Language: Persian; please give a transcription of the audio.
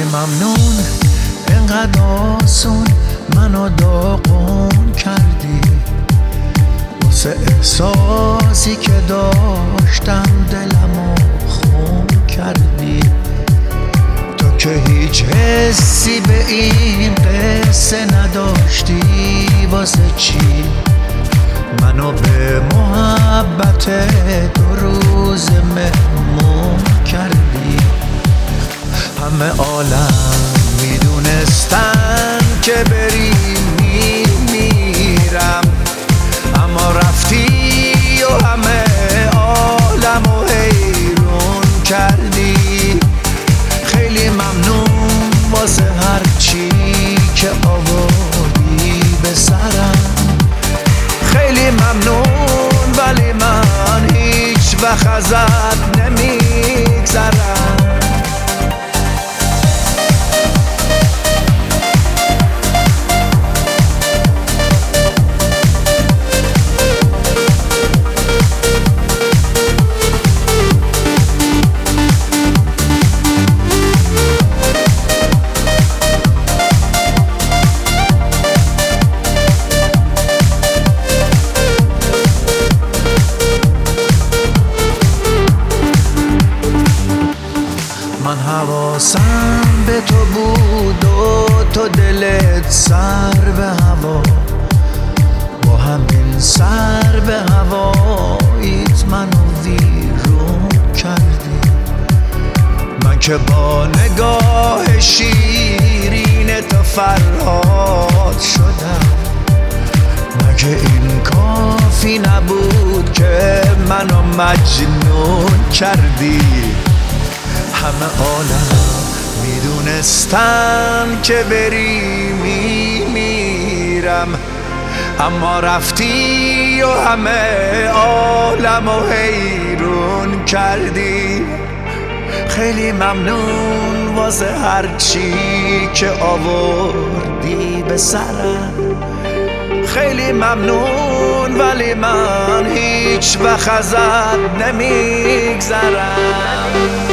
ممنون اینقدر آسون منو داغون کردی، واسه احساسی که داشتم دلمو خون کردی. تو که هیچ حسی به این قصه نداشتی، واسه چی منو به محبت 2 روز مهمون کردی؟ همه عالم میدونستن که بری میمیرم، اما رفتی و همه عالمو حیرون کردی. خیلی ممنون واسه هر چی که آوردی به سرم، خیلی ممنون ولی من هیچ وقت ازت نمیگذرم. من حواسم به تو بود و تو دلت سر به هوا، با همین سر به هواییت منو ویرون کردی. من که با نگاه شیرین تو فرهاد شدم، مگه این کافی نبود که منو مجنون کردی؟ همه عالم میدونستن که بری میمیرم، اما رفتی و همه عالمو حیرون کردی. خیلی ممنون واسه هر چی که آوردی به سرم، خیلی ممنون ولی من هیچ وقت ازت نمیگذرم.